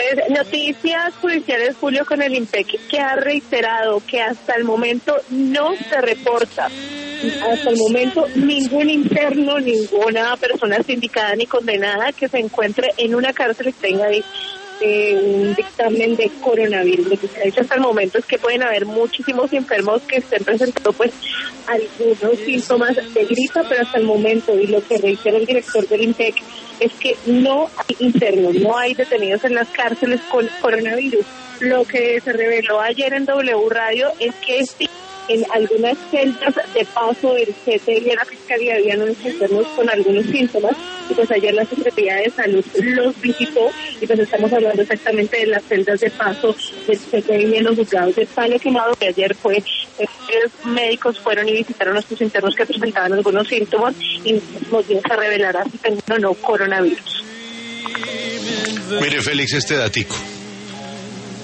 Pues Noticias Judiciales Julio con el IMPEC, que ha reiterado que hasta el momento no se reporta, hasta el momento ningún interno, ninguna persona sindicada ni condenada que se encuentre en una cárcel y tenga un dictamen de coronavirus. Lo que se ha dicho hasta el momento es que pueden haber muchísimos enfermos que estén presentando pues algunos síntomas de gripa, pero hasta el momento, y lo que reitera el director del IMPEC, es que no hay internos, no hay detenidos en las cárceles con coronavirus. Lo que se reveló ayer en W Radio es que sí, en algunas celdas de paso del CTI y de la Fiscalía habían unos internos con algunos síntomas, y pues ayer la Secretaría de Salud los visitó, y pues estamos hablando exactamente de las celdas de paso del CTI y en los juzgados de Palo Quemado, que ayer fue, los médicos fueron y visitaron a estos internos que presentaban algunos síntomas, y nos dio a revelar si tenían o no coronavirus. Mire, Félix, este datico.